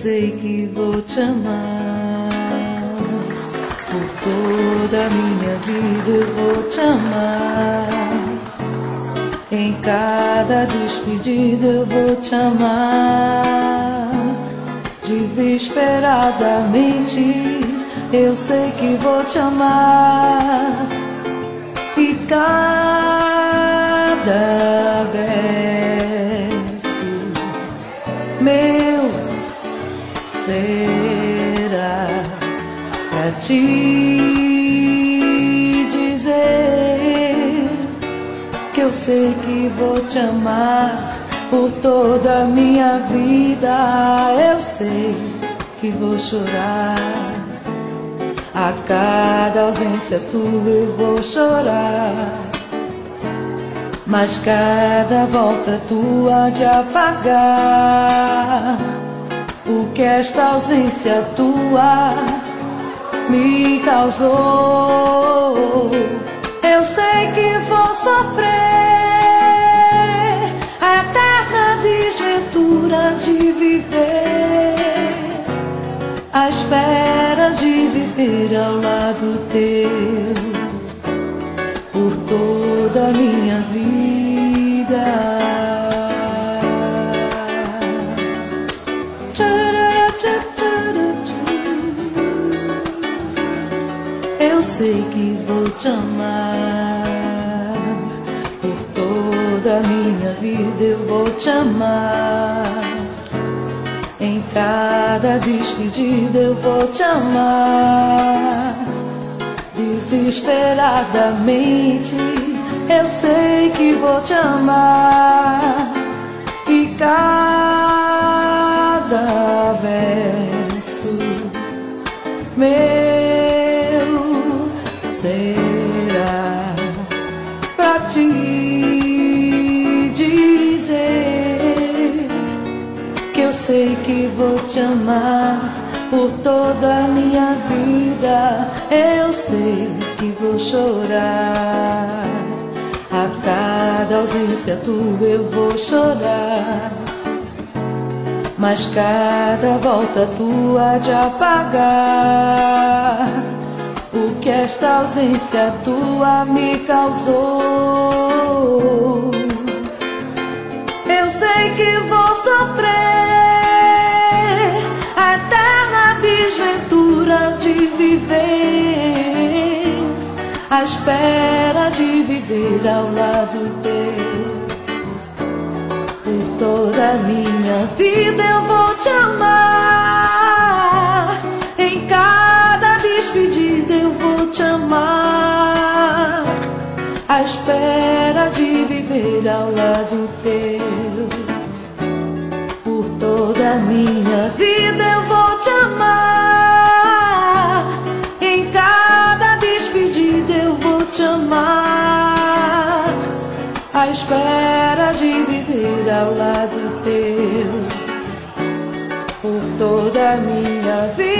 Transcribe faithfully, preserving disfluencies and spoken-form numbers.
sei que vou te amar. Por toda a minha vida eu vou te amar. Em cada despedida eu vou te amar. Desesperadamente eu sei que vou te amar. E cada verso meu será pra te dizer que eu sei que vou te amar por toda a minha vida. Eu sei que vou chorar. A cada ausência tua eu vou chorar, mas cada volta tua de apagar o que esta ausência tua me causou. Eu sei que vou sofrer a eterna desventura de viver à espera de viver ao lado teu por toda a minha vida. Eu sei que vou te amar. Por toda a minha vida eu vou te amar. Em cada despedida eu vou te amar. Desesperadamente eu sei que vou te amar. E cada verso meu será pra te dizer que eu sei que vou te amar por toda a minha vida. Eu sei que vou chorar. A cada ausência tua eu vou chorar, mas cada volta tua de apagar o que esta ausência tua me causou. Eu sei que vou sofrer a eterna desventura de viver à espera de viver ao lado teu. Por toda a minha vida eu vou te amar. Em cada despedida eu vou te amar. À espera de viver ao lado teu. Por toda a minha vida eu vou te amar. Em cada despedida eu vou te amar. À espera de viver ao lado teu. Por toda a minha vida